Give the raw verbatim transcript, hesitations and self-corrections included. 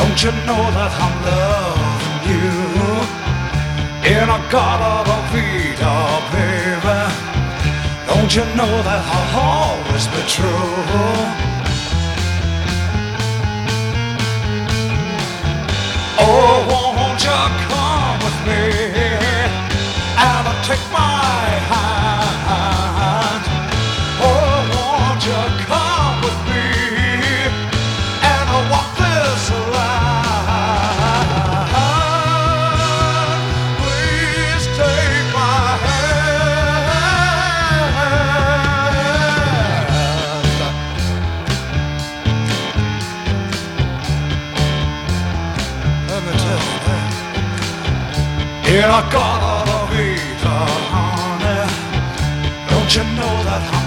Don't you know that I'm loving you? In a Garda Vita, baby. Don't you know that I'll always be true? Oh, won't you come with me and take my hand? Oh, won't you come with me and walk this line? Please take my hand. Let me tell you that. In a Garda Vita, honey, don't you know that I'm